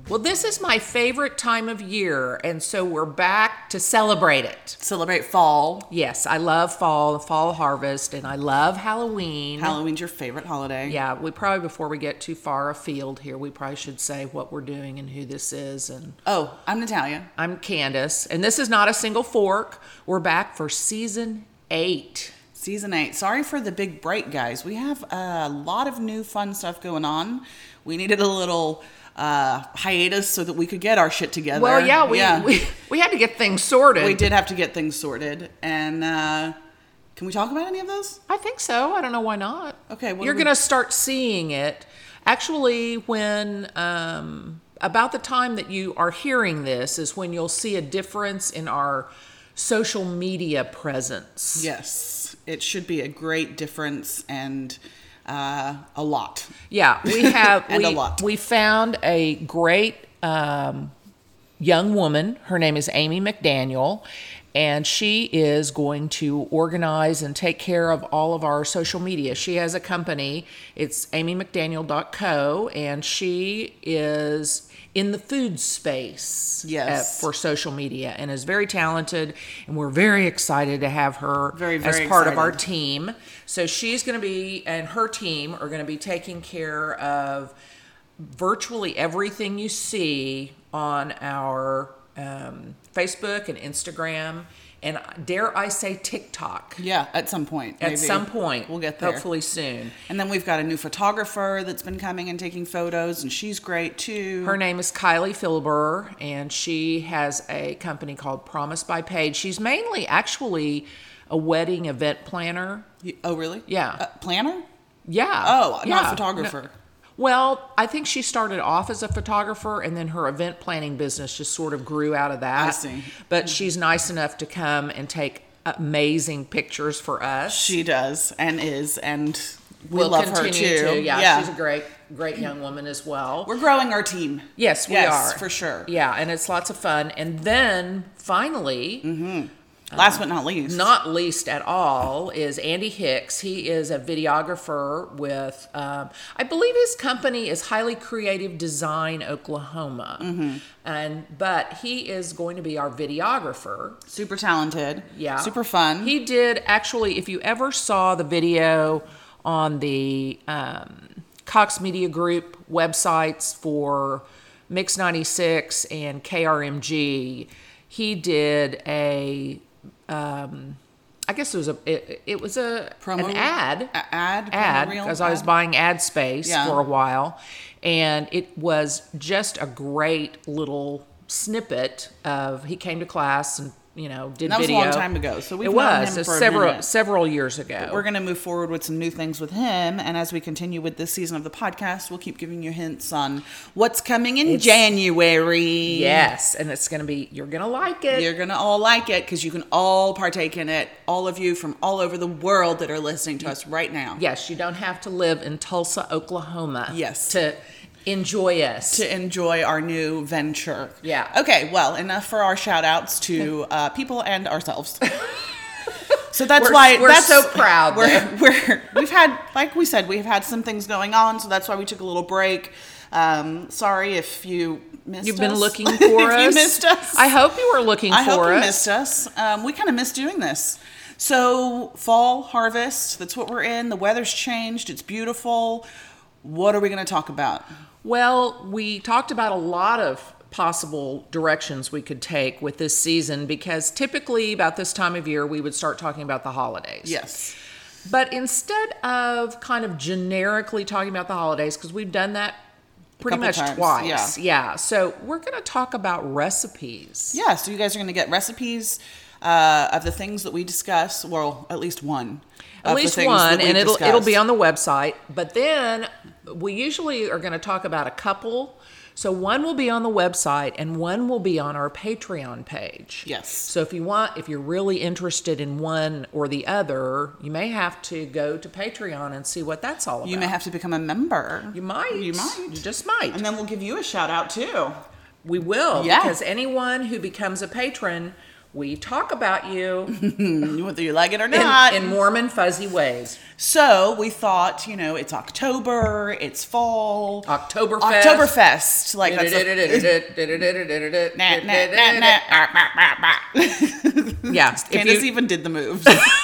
Well, this is my favorite time of year, and so we're back to celebrate it. Celebrate fall. Yes, I love fall, the fall harvest, and I love Halloween. Halloween's your favorite holiday. Yeah, we probably, before we get too far afield here, we probably should say what we're doing and who this is. And Oh, I'm Natalia. I'm Candace, and this is Not a Single Fork. We're back for season 8. Season 8. Sorry for the big break, guys. We have a lot of new fun stuff going on. We needed a little hiatus so that we could get our shit together. Well, yeah, we had to get things sorted. We did have to get things sorted. And can we talk about any of those? I think so. I don't know why not. Okay. You're going to start seeing it. Actually, when about the time that you are hearing this is when you'll see a difference in our social media presence. Yes. It should be a great difference and a lot. Yeah, we have and a lot. We found a great young woman. Her name is Amy McDaniel, and she is going to organize and take care of all of our social media. She has a company. It's amymcdaniel.co, and she is in the food space for social media and is very talented, and we're very excited to have her as part of our team. So she's going to be, and her team are going to be taking care of virtually everything you see on our Facebook and Instagram, and dare I say TikTok. Yeah, at some point. Maybe. At some point. We'll get there. Hopefully soon. And then we've got a new photographer that's been coming and taking photos, and she's great too. Her name is Kylie Philber, and she has a company called Promise by Paige. She's mainly actually a wedding event planner. Oh, really? Yeah. Planner? Yeah. Oh, yeah. not photographer. No. Well, I think she started off as a photographer, and then her event planning business just sort of grew out of that. I see. But she's nice enough to come and take amazing pictures for us. She does and is, and we'll love her continue too. to. Yeah, she's a great young woman as well. We're growing our team. Yes, we are. For sure. Yeah, and it's lots of fun. And then finally, last but not least at all, is Andy Hicks. He is a videographer with, I believe his company is Highly Creative Design Oklahoma. But he is going to be our videographer. Super talented. Yeah. Super fun. He did, actually, if you ever saw the video on the Cox Media Group websites for Mix 96 and KRMG, he did a I guess it was an ad because I was buying ad space for a while, and it was just a great little snippet of he came to class and did video. That was a long time ago, so we've known him for several years ago. But we're going to move forward with some new things with him, and as we continue with this season of the podcast, we'll keep giving you hints on what's coming in January. Yes, and it's going to be, you're going to like it. You're going to all like it because you can all partake in it, all of you from all over the world that are listening to us right now. Yes, you don't have to live in Tulsa, Oklahoma. Yes. To enjoy us. To enjoy our new venture. Yeah. Okay, well, enough for our shout outs to people and ourselves. So that's why we're so proud. We've had, like we said, we've had some things going on, so that's why we took a little break. Sorry if you missed us. You've been looking for us. If you missed us. I hope you were looking for us. I hope you missed us. We kind of missed doing this. So fall, harvest, that's what we're in. The weather's changed. It's beautiful. What are we going to talk about? Well, we talked about a lot of possible directions we could take with this season because typically about this time of year we would start talking about the holidays. Yes. But instead of kind of generically talking about the holidays, because we've done that pretty much twice. Yeah. So we're going to talk about recipes. Yeah. So you guys are going to get recipes of the things that we discuss. Well, at least one. At least one, and it'll be on the website. But then we usually are going to talk about a couple. So one will be on the website, and one will be on our Patreon page. Yes. So if you're really interested in one or the other, you may have to go to Patreon and see what that's all about. You may have to become a member. You might. You just might. And then we'll give you a shout out too. We will. Yeah. Because anyone who becomes a patron we talk about you whether you like it or not. in warm and fuzzy ways. So we thought, it's October, it's fall. Oktoberfest. Oktoberfest. Like yeah. Candace even did the moves.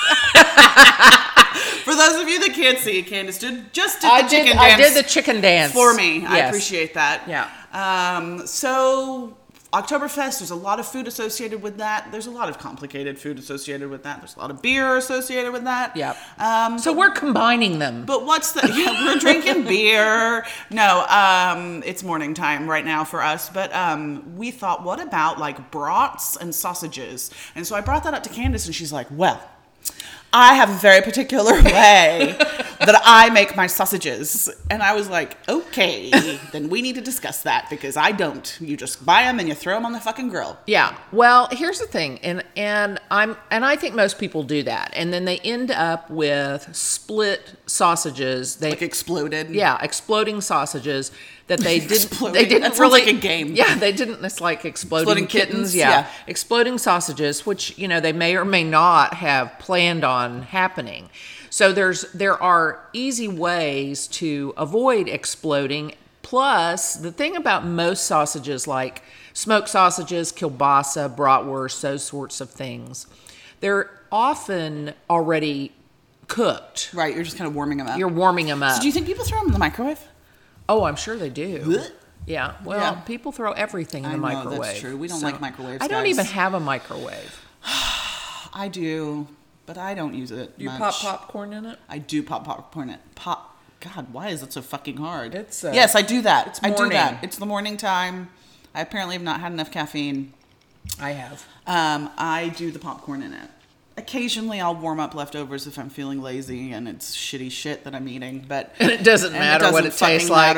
For those of you that can't see, Candace did the chicken dance. I did the chicken dance for me. Yes. I appreciate that. Yeah. So Oktoberfest, there's a lot of food associated with that. There's a lot of complicated food associated with that. There's a lot of beer associated with that. Yeah. So we're combining them. But we're drinking beer. No, it's morning time right now for us. But we thought, what about like brats and sausages? And so I brought that up to Candace, and she's like, well, I have a very particular way that I make my sausages. And I was like, okay, then we need to discuss that, because I don't. You just buy them and you throw them on the fucking grill. Yeah. Well, here's the thing. And I think most people do that. And then they end up with split sausages. Like exploded. Yeah, exploding sausages that they didn't Exploding. they didn't That sounds really like a game. Yeah, they didn't. It's like exploding kittens. Yeah. Exploding sausages, which they may or may not have planned on happening. So there are easy ways to avoid exploding. Plus, the thing about most sausages, like smoked sausages, kielbasa, bratwurst, those sorts of things, they're often already cooked. Right, you're just kind of warming them up. You're warming them up. So do you think people throw them in the microwave? Oh, I'm sure they do. Blech. Yeah. Well, Yeah. people throw everything in the I know, microwave. that's true. We don't like microwaves, I don't guys. even have a microwave. I do, but I don't use it You much. pop popcorn in it? I do pop popcorn in it. God, why is it so fucking hard? It's, yes, I do that. it's I do morning. that. It's the morning time. I apparently have not had enough caffeine. I have. I do the popcorn in it. Occasionally, I'll warm up leftovers if I'm feeling lazy and it's shitty shit that I'm eating. But And it doesn't matter what it tastes like.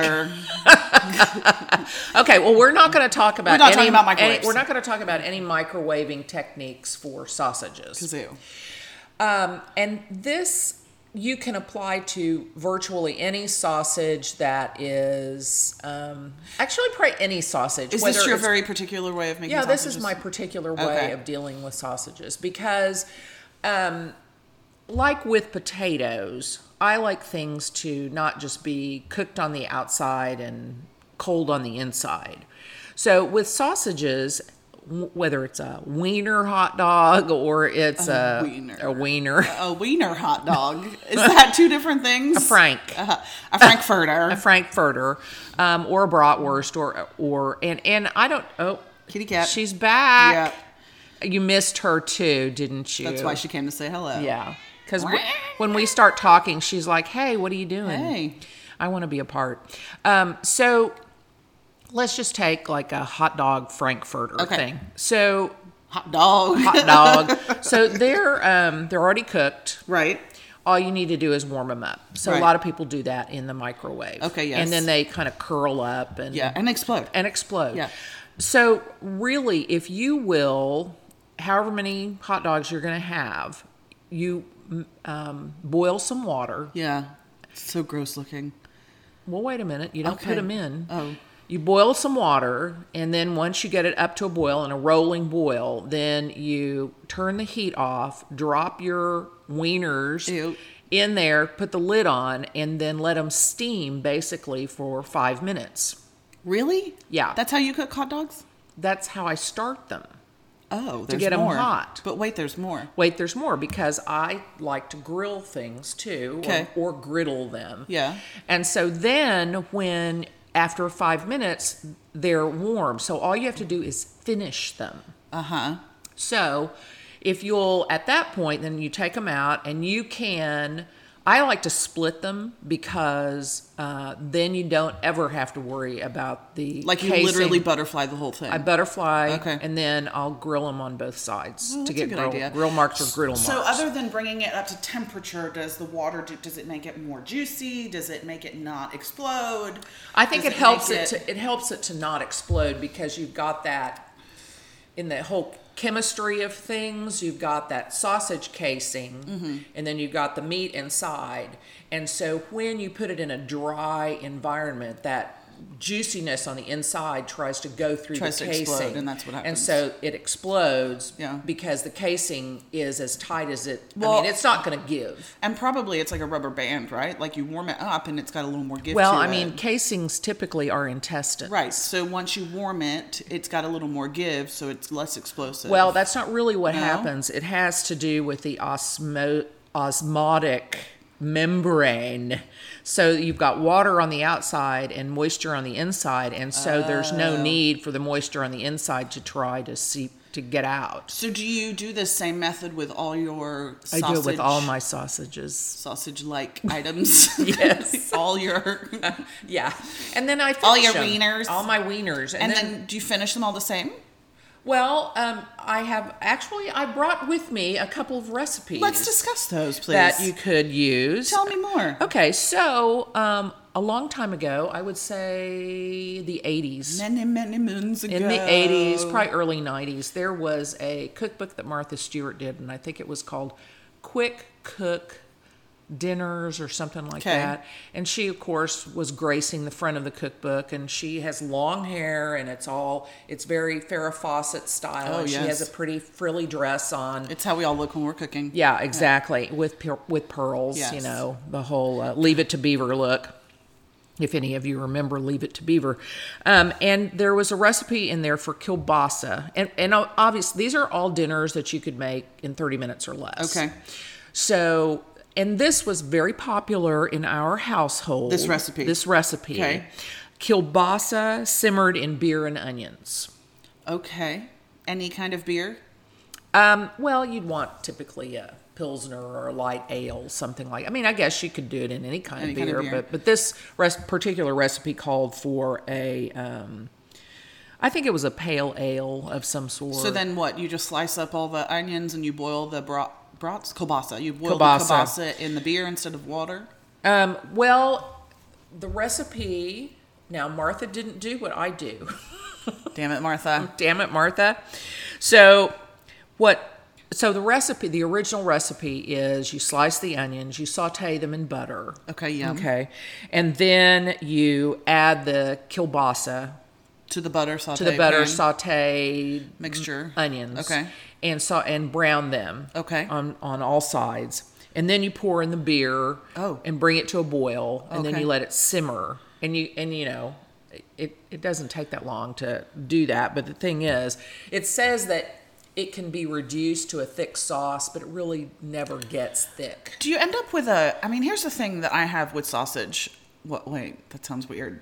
Okay, well, we're not going to talk about We're not talking about microwaves. we're not going to talk about any microwaving techniques for sausages. Kazoo. And this you can apply to virtually any sausage that is actually probably any sausage. Is this your very particular way of making sausages? This is my particular way Okay. of dealing with sausages because, like with potatoes, I like things to not just be cooked on the outside and cold on the inside. So with sausages, whether it's a wiener hot dog or it's a wiener. A wiener hot dog. Is that two different things? A frank. A frankfurter. A frankfurter, or a bratwurst, or I don't. Oh, Kitty cat. She's back. Yeah. You missed her too, didn't you? That's why she came to say hello. Yeah. Because when we start talking, she's like, "Hey, what are you doing? Hey, I want to be a part." So let's just take like a hot dog frankfurter thing. So hot dog. So they're already cooked. Right. All you need to do is warm them up. So a lot of people do that in the microwave. Okay, yes. And then they kind of curl up and explode. Yeah. So really, if you will, however many hot dogs you're going to have, you boil some water. Yeah. It's so gross looking. Well, wait a minute. You don't put them in. Oh. You boil some water, and then once you get it up to a boil, and a rolling boil, then you turn the heat off, drop your wieners in there, put the lid on, and then let them steam basically for 5 minutes. Really? Yeah. That's how you cook hot dogs? That's how I start them. Oh, there's to get more. them hot. But wait, there's more. There's more because I like to grill things too, or griddle them. Yeah. And so then when after 5 minutes, they're warm. So all you have to do is finish them. Uh-huh. So if you'll, at that point, then you take them out and you can, I like to split them because then you don't ever have to worry about the casing. You literally butterfly the whole thing. I butterfly, and then I'll grill them on both sides to get grill marks or griddle marks. So other than bringing it up to temperature, does the water, does it make it more juicy? Does it make it not explode? I think it helps it helps it to not explode because you've got that in the whole chemistry of things. You've got that sausage casing, and then you've got the meat inside. And so when you put it in a dry environment, that juiciness on the inside tries to go through Tries the to casing, explode, and that's what happens. And so it explodes Yeah. because the casing is as tight as it. Well, I mean, it's not going to give. And probably it's like a rubber band, right? Like you warm it up and it's got a little more give Well, to I it. mean, casings typically are intestines. Right. So once you warm it, it's got a little more give, so it's less explosive. Well, that's not really what No? happens. It has to do with the osmotic membrane. So you've got water on the outside and moisture on the inside, and so there's no need for the moisture on the inside to try to seep to get out. So do you do the same method with all your sausage? I do it with all my sausages. Sausage-like items? Yes. All your... Yeah. And then I finish All your them. wieners? All my wieners. And then do you finish them all the same? Well, I brought with me a couple of recipes. Let's discuss those, please. That you could use. Tell me more. Okay, so a long time ago, I would say the 80s. Many, many moons ago. In the 80s, probably early 90s, there was a cookbook that Martha Stewart did, and I think it was called Quick Cook Dinners or something like that. And she, of course, was gracing the front of the cookbook, and she has long hair, and it's very Farrah Fawcett style. Oh, and yes. She has a pretty frilly dress on. It's how we all look when we're cooking. Yeah, exactly. With pearls, Yes. the whole Leave It to Beaver look. If any of you remember Leave It to Beaver. And there was a recipe in there for kielbasa. And obviously, these are all dinners that you could make in 30 minutes or less. Okay. So, and this was very popular in our household. This recipe. Okay. Kielbasa simmered in beer and onions. Okay. Any kind of beer? Well, you'd want typically a Pilsner or a light ale, something like. I mean, I guess you could do it in any kind of beer. But this particular recipe called for a, I think it was a pale ale of some sort. So then what? You just slice up all the onions and you boil the brats? Kielbasa. You boil Kielbasa. the kielbasa in the beer instead of water? Well, the recipe. Now, Martha didn't do what I do. Damn it, Martha. Damn it, Martha. So the recipe, the original recipe is you slice the onions, you saute them in butter. Okay, yum. Okay. And then you add the kielbasa To the butter saute mixture onions. Okay. And brown them. Okay. On all sides. And then you pour in the beer. Oh. And bring it to a boil. And then Okay. you let it simmer. And it doesn't take that long to do that. But the thing is, it says that it can be reduced to a thick sauce, but it really never gets thick. Do you end up with here's the thing that I have with sausage. Wait, that sounds weird.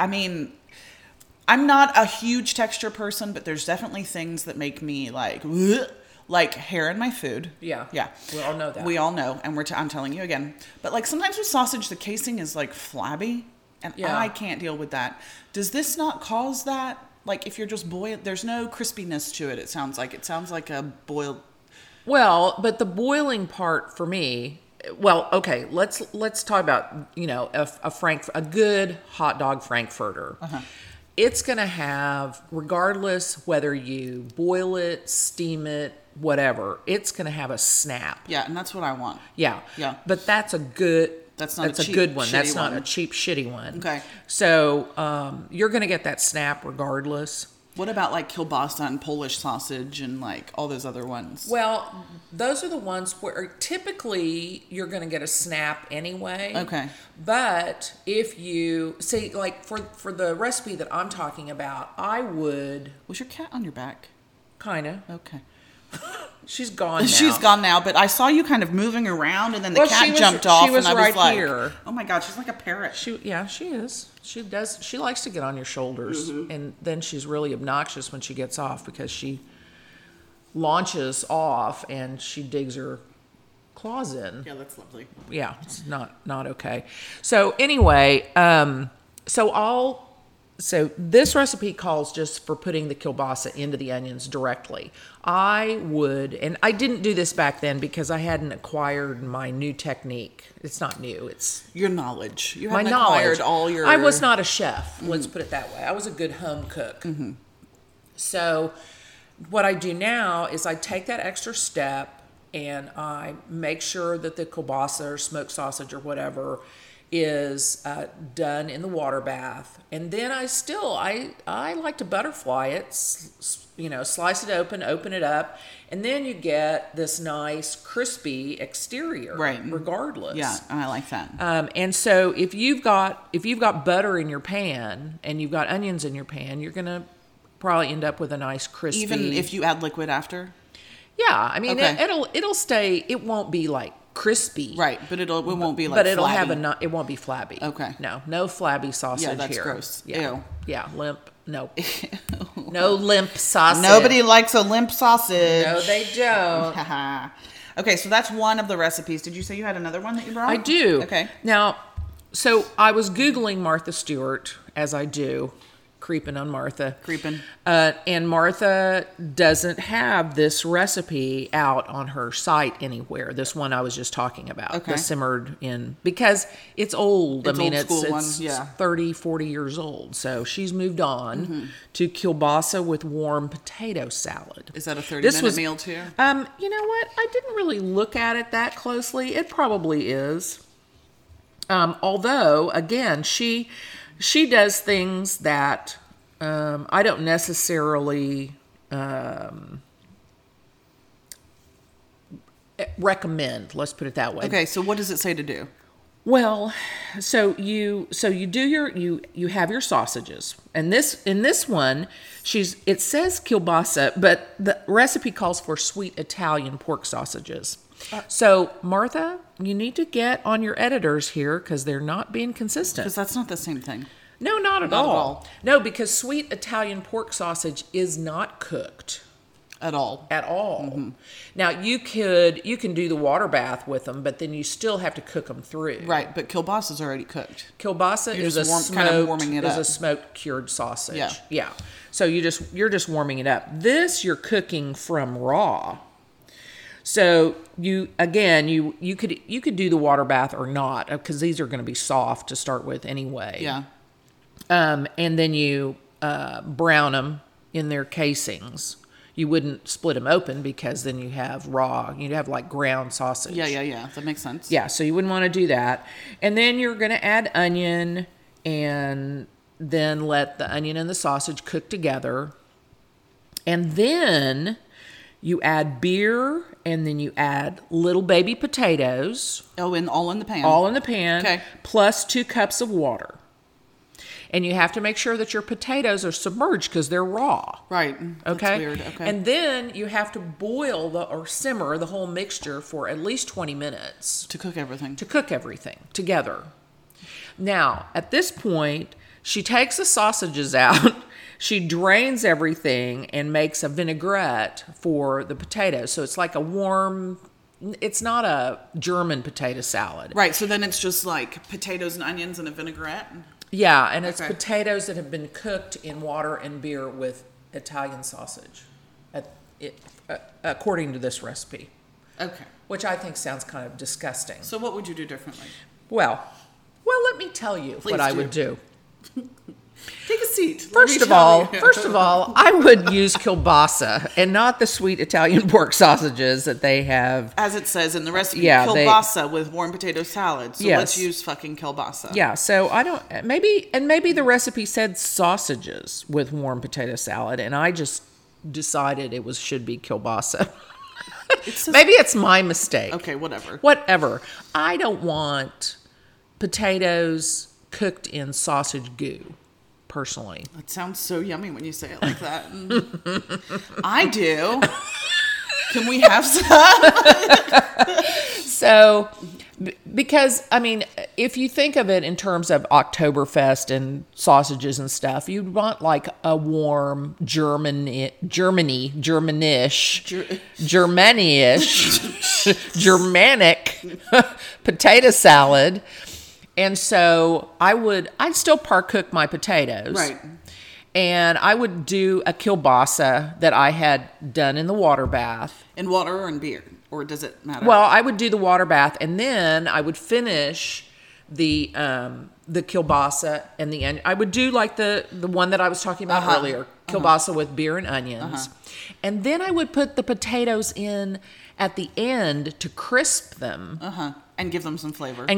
I'm not a huge texture person, but there's definitely things that make me like hair in my food. Yeah. Yeah. We all know that. We all know, and I'm telling you again. But like sometimes with sausage, the casing is like flabby, and Yeah. I can't deal with that. Does this not cause that? Like if you're just there's no crispiness to it. It sounds like a boiled. Well, but the boiling part for me. Well, okay, let's talk about a good hot dog Frankfurter. Uh-huh. It's going to have, regardless whether you boil it, steam it, whatever, it's going to have a snap. Yeah, and that's what I want. Yeah. Yeah. But that's a good. That's not a cheap, good one. That's shitty not one. a cheap, shitty one. Okay. So you're going to get that snap regardless. What about like kielbasa and Polish sausage and like all those other ones? Well, those are the ones where typically you're going to get a snap anyway. Okay. But if you see, like for the recipe that I'm talking about, I would Was your cat on your back? kind of. Okay. She's gone now. She's gone now, but I saw you kind of moving around, and then the Well, cat she was- jumped off, she was and I was right like, here. "Oh my god, she's like a parrot." She is. She does. She likes to get on your shoulders, and then she's really obnoxious when she gets off because she launches off and she digs her claws in. Yeah, that's lovely. Yeah, it's not okay. So anyway, so this recipe calls just for putting the kielbasa into the onions directly. I would, and I didn't do this back then because I hadn't acquired my new technique. It's not new. It's Your knowledge. You my haven't knowledge. acquired all your. I was not a chef. Let's put it that way. I was a good home cook. So what I do now is I take that extra step and I make sure that the kielbasa or smoked sausage or whatever is done in the water bath, and then I like to butterfly it, slice it open it up, and then you get this nice crispy exterior, Right. regardless. Yeah, I like that. And so if you've got butter in your pan and you've got onions in your pan, you're gonna probably end up with a nice crispy. Even if you add liquid after? Yeah, I mean Okay. it'll stay. It won't be like crispy, Right, but it won't be like but it'll flabby. have it won't be flabby. Okay. No flabby sausage Yeah, that's here. gross. Yeah, Ew. yeah, limp. No, no limp sausage. Nobody likes a limp sausage. No, they don't. Okay, so that's one of the recipes. Did you say you had another one that you brought? I do. Okay. Now, so I was Googling Martha Stewart, as I do, creeping on Martha. Creeping. And Martha doesn't have this recipe out on her site anywhere. This one I was just talking about. Okay. The simmered in, because it's old. It's I mean, old school one, it's yeah. 30, 40 years old. So she's moved on to kielbasa with warm potato salad. Is that a 30-minute This was- meal too? You know what? I didn't really look at it that closely. It probably is. Although, again, she does things that I don't necessarily recommend. Let's put it that way. Okay, so what does it say to do? Well, so you do you have your sausages, and in this one it says kielbasa, but the recipe calls for sweet Italian pork sausages. So Martha, you need to get on your editors here because they're not being consistent. Because that's not the same thing. No, not at Not at all. all. No, because sweet Italian pork sausage is not cooked At all. at all. Now you can do the water bath with them, but then you still have to cook them through. Right, but kielbasa's already cooked. Kielbasa You're is a just kind of warming it up. smoked cured sausage. Yeah. Yeah. So you're just warming it up. This you're cooking from raw. So you could do the water bath or not, because these are going to be soft to start with anyway. Yeah. And then you brown them in their casings. You wouldn't split them open because then you have like ground sausage. Yeah. That makes sense. Yeah, so you wouldn't want to do that. And then you're going to add onion and then let the onion and the sausage cook together. And then you add beer, and then you add little baby potatoes. Oh, and all in the pan. All in the pan, Okay. plus 2 cups of water. And you have to make sure that your potatoes are submerged because they're raw. Right. That's Okay. weird. Okay. And then you have to boil or simmer the whole mixture for at least 20 minutes to cook everything. to cook everything together. Now, at this point, she takes the sausages out, she drains everything, and makes a vinaigrette for the potatoes. So it's like it's not a German potato salad. Right. So then it's just like potatoes and onions and a vinaigrette. Yeah, and it's Okay. potatoes that have been cooked in water and beer with Italian sausage, according to this recipe, Okay. which I think sounds kind of disgusting. So what would you do differently? Well, let me tell you Please what I do. would do. Take a seat. First of all, I would use kielbasa and not the sweet Italian pork sausages that they have. as it says in the recipe, Yeah, kielbasa with warm potato salad. So Yes. let's use fucking kielbasa. Yeah, so I don't maybe the recipe said sausages with warm potato salad, and I just decided should be kielbasa. Maybe it's my mistake. Okay, whatever. Whatever. I don't want potatoes cooked in sausage goo, personally. It sounds so yummy when you say it like that. I do. Can we have some? So, because, I mean, if you think of it in terms of Oktoberfest and sausages and stuff, you'd want like a warm Germanish, Germanic potato salad. And so I'd still cook my potatoes. Right. And I would do a kielbasa that I had done in the water bath. In water or in beer? Or does it matter? Well, I would do the water bath, and then I would finish the kielbasa and the onion. I would do like the one that I was talking about earlier, kielbasa with beer and onions. And then I would put the potatoes in at the end to crisp them. And give them some flavor.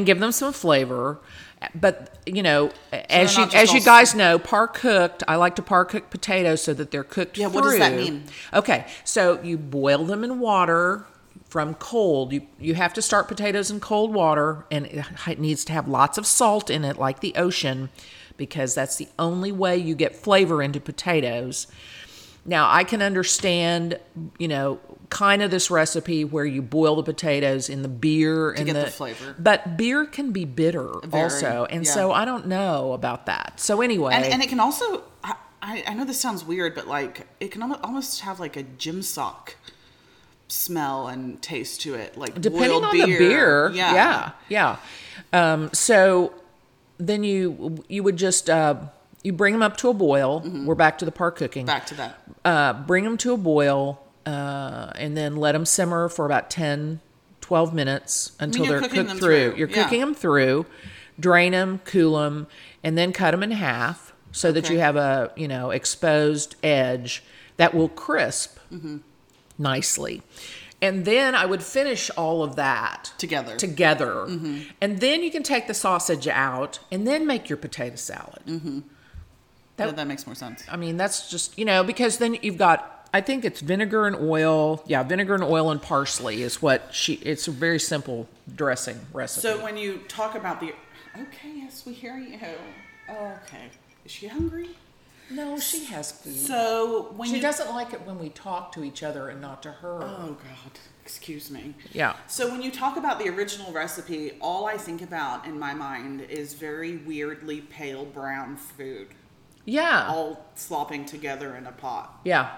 But as they're not you just guys know, par cooked. I like to par cook potatoes so that they're cooked through. What does that mean? Okay, so you boil them in water from cold. You have to start potatoes in cold water, and it needs to have lots of salt in it, like the ocean, because that's the only way you get flavor into potatoes. Now, I can understand, kind of this recipe where you boil the potatoes in the beer to get the flavor. But beer can be bitter also, and so I don't know about that. So anyway, and it can also, I know this sounds weird, but like it can almost have like a gym sock smell and taste to it, like depending on beer. the beer. Yeah. So then you would just you bring them up to a boil. Mm-hmm. We're back to the par cooking. Back to that. Bring them to a boil. And then let them simmer for about 10, 12 minutes until they're cooked through. You're cooking them through, drain them, cool them, and then cut them in half so that you have a, exposed edge that will crisp nicely. And then I would finish all of that together. Mm-hmm. And then you can take the sausage out and then make your potato salad. Mm-hmm. That makes more sense. I mean, that's just, because then you've got, I think it's vinegar and oil. Yeah, vinegar and oil and parsley is it's a very simple dressing recipe. So when you talk about okay, yes, we hear you. Okay. Is she hungry? No, she has food. So she doesn't like it when we talk to each other and not to her. Oh, God. Excuse me. Yeah. So when you talk about the original recipe, all I think about in my mind is very weirdly pale brown food. Yeah. All slopping together in a pot. Yeah.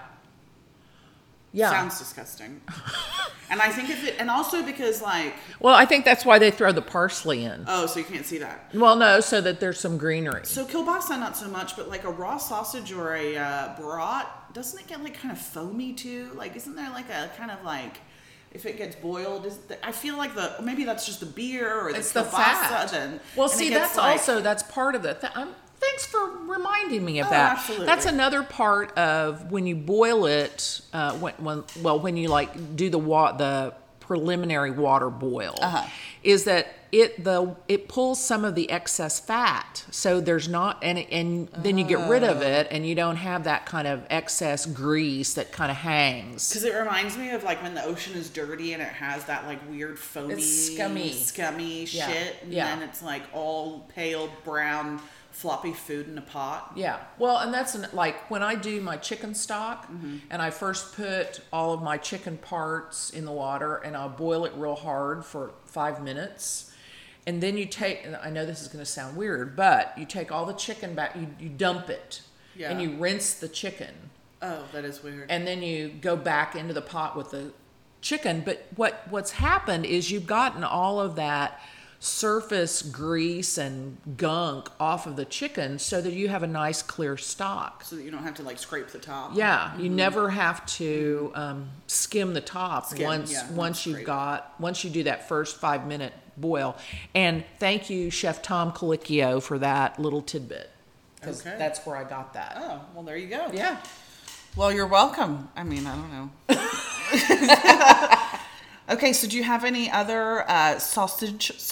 Yeah. Sounds disgusting. And I think and also because well, I think that's why they throw the parsley in. Oh, so you can't see that. Well, no, so that there's some greenery. So kielbasa, not so much, but like a raw sausage or a brat, doesn't it get kind of foamy too? Isn't there a kind of if it gets boiled, I feel like maybe that's just the beer or it's the kielbasa. Fat. Then. Well, see, that's that's part of it. Thanks for reminding me of that. Absolutely. That's another part of when you boil it. When you do the preliminary water boil, is that it pulls some of the excess fat. So there's not and then you get rid of it, and you don't have that kind of excess grease that kind of hangs. Because it reminds me of when the ocean is dirty and it has that weird foamy, it's scummy shit, and then it's all pale brown. Floppy food in a pot. Yeah. Well, and that's when I do my chicken stock, and I first put all of my chicken parts in the water, and I'll boil it real hard for 5 minutes. And then and I know this is going to sound weird, but you take all the chicken back, you dump it, and you rinse the chicken. Oh, that is weird. And then you go back into the pot with the chicken. But what's happened is you've gotten all of that surface grease and gunk off of the chicken so that you have a nice clear stock. So that you don't have to scrape the top. Yeah, you never have to skim the top once you do that first 5 minute boil. And thank you, Chef Tom Colicchio, for that little tidbit. Because that's where I got that. Oh, well, there you go. Yeah. Well, you're welcome. I mean, I don't know. Okay, so do you have any other sausages,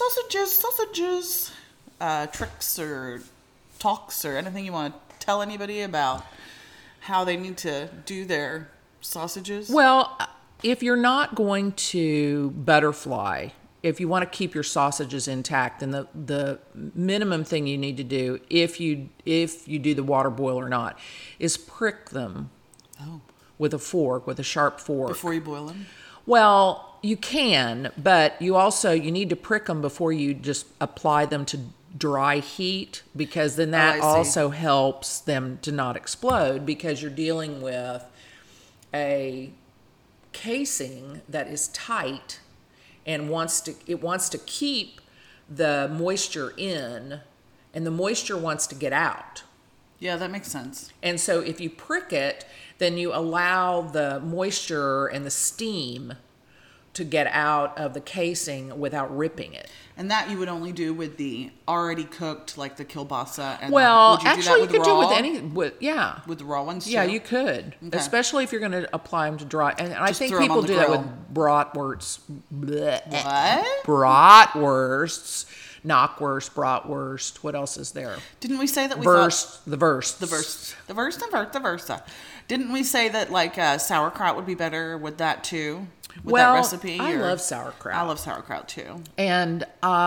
tricks or talks or anything you want to tell anybody about how they need to do their sausages? Well, if you're not going to butterfly, if you want to keep your sausages intact, then the minimum thing you need to do, if you do the water boil or not, is prick them with a sharp fork. Before you boil them? Well, you can, but you need to prick them before you just apply them to dry heat, because then that also helps them to not explode, because you're dealing with a casing that is tight and wants to keep the moisture in, and the moisture wants to get out. Yeah, that makes sense. And so if you prick it, then you allow the moisture and the steam to get out of the casing without ripping it. And that you would only do with the already cooked, like the kielbasa. And Well, would you do actually, that you with could do raw? it with any, with the raw ones too? Yeah, you could, Okay. especially if you're going to apply them to dry. And I Just think throw 'em on people the do that grill. with bratwursts. What? Bratwursts, knockwurst, bratwurst. What else is there? Didn't we say that we Verst, thought... the verst. The versa. Didn't we say that like sauerkraut would be better with that too? With Well, that recipe? I or- love sauerkraut. I love sauerkraut too. And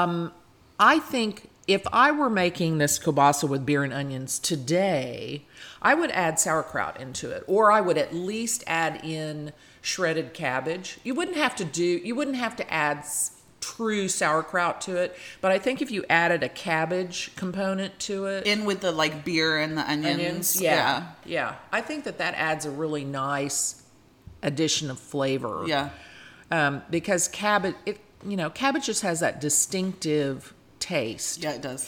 I think if I were making this kielbasa with beer and onions today, I would add sauerkraut into it, or I would at least add in shredded cabbage. You wouldn't have to add true sauerkraut to it, but I think if you added a cabbage component to it, In with the like beer and the onions. yeah, I think that adds a really nice addition of flavor. Yeah. Because cabbage just has that distinctive taste. Yeah, it does.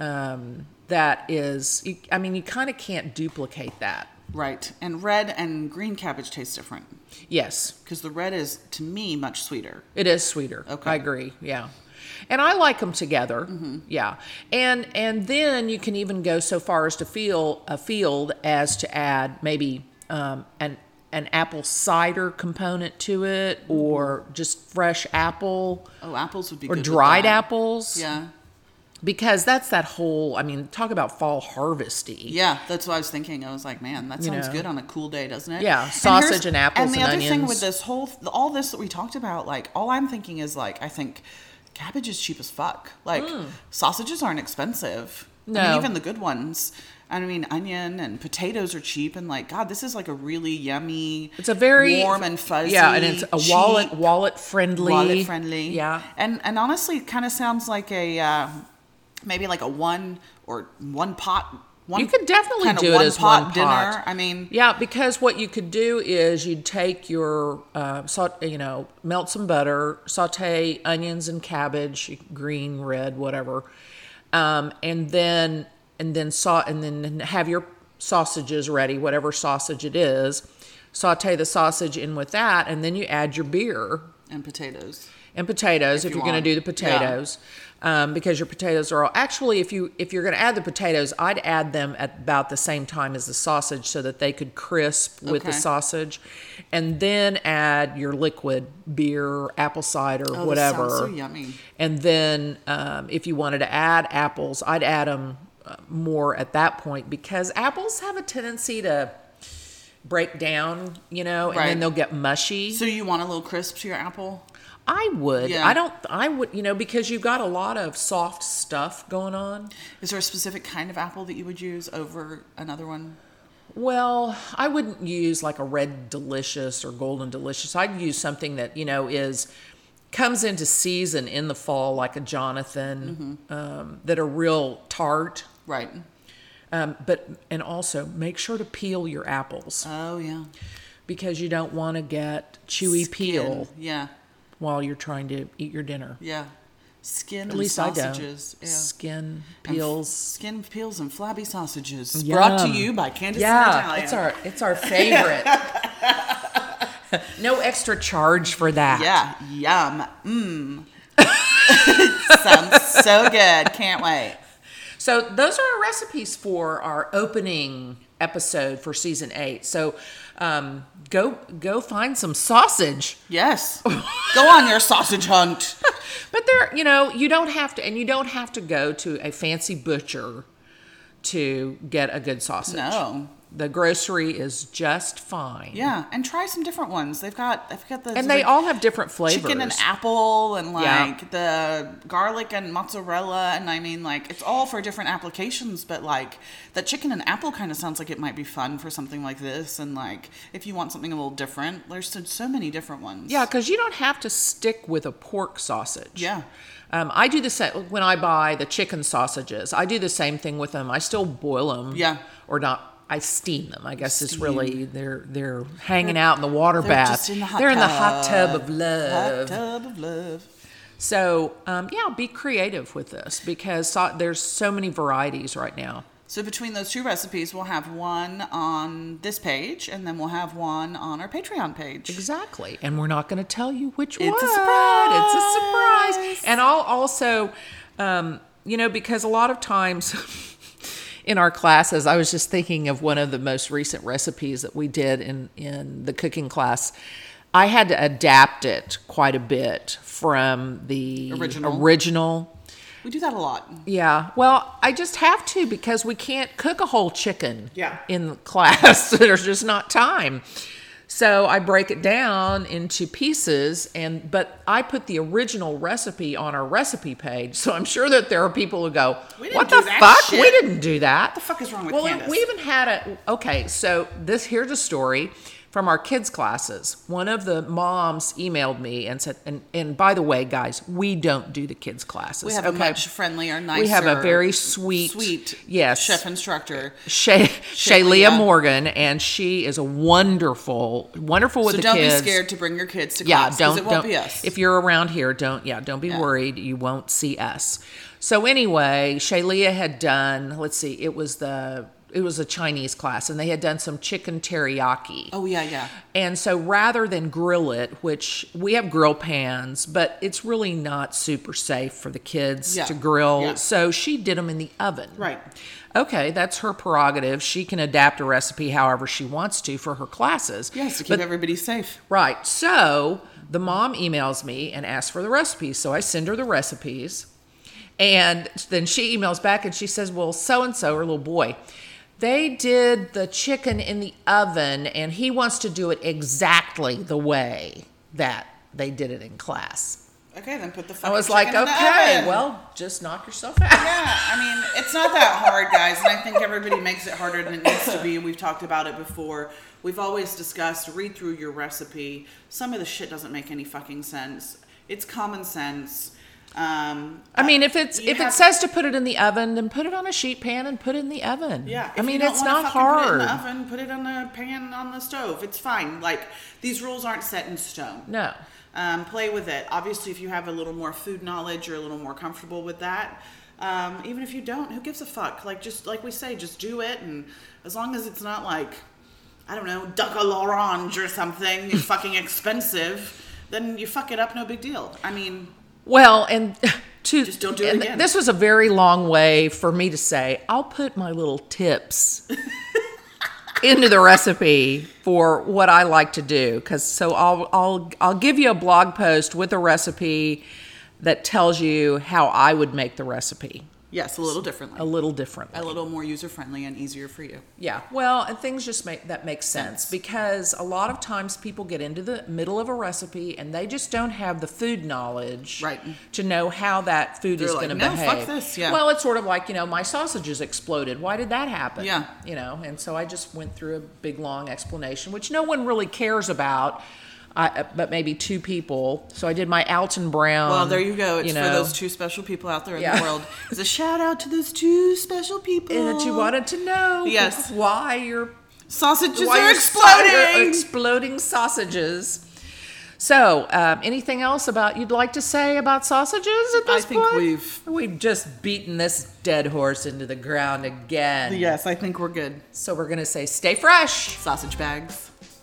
That is, you kind of can't duplicate that. Right. And red and green cabbage taste different. Yes, Because the red is, to me, much sweeter. it is sweeter. Okay. I agree. Yeah. And I like them together. Mm-hmm. Yeah. And then you can even go so far as to field as to add maybe an apple cider component to it, or just fresh apple, Oh, apples would be or good. with dried that. apples. Yeah. Because that's that whole, talk about fall harvesty. Yeah, that's what I was thinking. I was like, man, that sounds know. good on a cool day, doesn't it? Yeah, And sausage here's- and apples And the and other thing onions. with this all this that we talked about, like, all I'm thinking is, like, I think cabbage is cheap as fuck. Like, sausages aren't expensive. I No. mean, even the good ones. I mean, onion and potatoes are cheap. And, like, God, this is, like, a really yummy, It's a very warm and fuzzy, Yeah, and it's a cheap, wallet friendly. wallet friendly. Yeah. And honestly, it kind of sounds like a maybe like a one pot. You could definitely kind of do it as one pot. dinner. I mean, Yeah, because what you could do is you'd take your melt some butter, saute onions and cabbage, green, red, whatever, and then have your sausages ready, whatever sausage it is. Saute the sausage in with that, and then you add your beer and potatoes. and potatoes if you you're going to want. do the potatoes. Because your potatoes are all, actually, if you're going to add the potatoes, I'd add them at about the same time as the sausage so that they could crisp with the Okay. sausage, and then add your liquid beer, apple cider, Oh, whatever. This sounds so yummy. And then if you wanted to add apples, I'd add them more at that point, because apples have a tendency to break down, and Right. then they'll get mushy. So you want a little crisp to your apple? I would. Yeah. I would, because you've got a lot of soft stuff going on. Is there a specific kind of apple that you would use over another one? Well, I wouldn't use like a red delicious or golden delicious. I'd use something that, comes into season in the fall, like a Jonathan, that are real tart. Right. And also make sure to peel your apples, Oh, yeah. because you don't want to get chewy peel Skin. Yeah. while you're trying to eat your dinner. Yeah. Skin At and least sausages. I don't. Yeah. Skin And peels. Skin peels and flabby sausages. Yum. Brought to you by Candace Yeah, Italian. it's our favorite. No extra charge for that. Yeah, yum. Sounds so good. Can't wait. So those are our recipes for our opening episode for season 8. So go find some sausage. Yes. Go on your sausage hunt. But there, you don't have to, and you don't have to go to a fancy butcher to get a good sausage. No. The grocery is just fine. Yeah, and try some different ones. They've got the And they all have different flavors. chicken and apple and Yeah. like the garlic and mozzarella, and it's all for different applications, but like the chicken and apple kind of sounds like it might be fun for something like this, and like if you want something a little different, there's so many different ones. Yeah, because you don't have to stick with a pork sausage. Yeah. I do the same when I buy the chicken sausages. I do the same thing with them. I still boil them. Yeah. Or not. I steam them. I guess it's really they're hanging out in the water They're bath. just in the hot They're in the tub. hot tub of love. Hot tub of love. So be creative with this, because there's so many varieties right now. So between those two recipes, we'll have one on this page, and then we'll have one on our Patreon page. Exactly. And we're not going to tell you which one. It's a surprise. It's a surprise. And I'll also, because a lot of times in our classes, I was just thinking of one of the most recent recipes that we did in the cooking class. I had to adapt it quite a bit from the original. We do that a lot. Yeah. Well, I just have to because we can't cook a whole chicken in class. There's just not time. So I break it down into pieces, but I put the original recipe on our recipe page. So I'm sure that there are people who go, "What the fuck? Shit. We didn't do that. What the fuck is wrong with Candace?" We even had so here's a story from our kids' classes. One of the moms emailed me and said, and by the way, guys, we don't do the kids' classes. We have a much friendlier, nicer. We have a very sweet chef instructor, Shaylia Morgan, and she is a wonderful with the kids. So don't be scared to bring your kids to class, because it won't be us. If you're around here, don't be worried. You won't see us. So anyway, Shaylia had done, it was a Chinese class, and they had done some chicken teriyaki. Oh, yeah. And so rather than grill it, which we have grill pans, but it's really not super safe for the kids to grill. Yeah. So she did them in the oven. Right. Okay, that's her prerogative. She can adapt a recipe however she wants to for her classes. Yes, to keep everybody safe. Right. So the mom emails me and asks for the recipes. So I send her the recipes. And then she emails back and she says, well, so-and-so, her little boy, they did the chicken in the oven, and he wants to do it exactly the way that they did it in class. Okay, then put the fucking I was like, okay, well, just knock yourself out. Yeah, I mean, it's not that hard, guys, and I think everybody makes it harder than it needs to be. We've talked about it before. We've always discussed, read through your recipe. Some of the shit doesn't make any fucking sense. It's common sense. I mean, if it says to put it in the oven, then put it on a sheet pan and put it in the oven. Yeah, I mean, it's not hard. Put it in the oven, put it on a pan on the stove. It's fine. Like, these rules aren't set in stone. No. Play with it. Obviously, if you have a little more food knowledge, you're a little more comfortable with that. Even if you don't, who gives a fuck? Like, just like we say, just do it, and as long as it's not like, I don't know, duck à l'orange or something fucking expensive, then you fuck it up, no big deal. I mean. Well, and just don't do it again. This was a very long way for me to say, I'll put my little tips into the recipe for what I like to do. So I'll give you a blog post with a recipe that tells you how I would make the recipe. Yes, a little differently. A little more user-friendly and easier for you. Yeah, well, and things just make sense because a lot of times people get into the middle of a recipe and they just don't have the food knowledge to know how that food is going to behave. Fuck this, yeah. Well, it's sort of like, my sausages exploded. Why did that happen? Yeah. And so I just went through a big, long explanation, which no one really cares about. But maybe two people. So I did my Alton Brown. Well, there you go. It's for those two special people out there in the world. It's a shout out to those two special people. And that you wanted to know why your sausages are exploding. Exploding sausages. So, anything else you'd like to say about sausages at this point? I think we've just beaten this dead horse into the ground again. Yes, I think we're good. So we're going to say stay fresh. Sausage bags.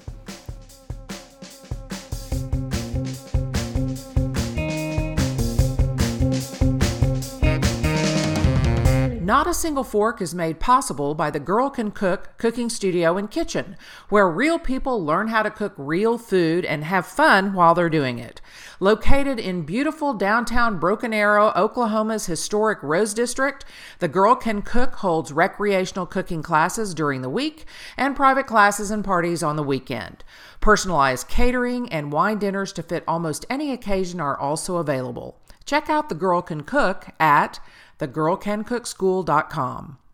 Not a Single Fork is made possible by the Girl Can Cook cooking studio and kitchen, where real people learn how to cook real food and have fun while they're doing it. Located in beautiful downtown Broken Arrow, Oklahoma's historic Rose District, the Girl Can Cook holds recreational cooking classes during the week and private classes and parties on the weekend. Personalized catering and wine dinners to fit almost any occasion are also available. Check out The Girl Can Cook at thegirlcancookschool.com.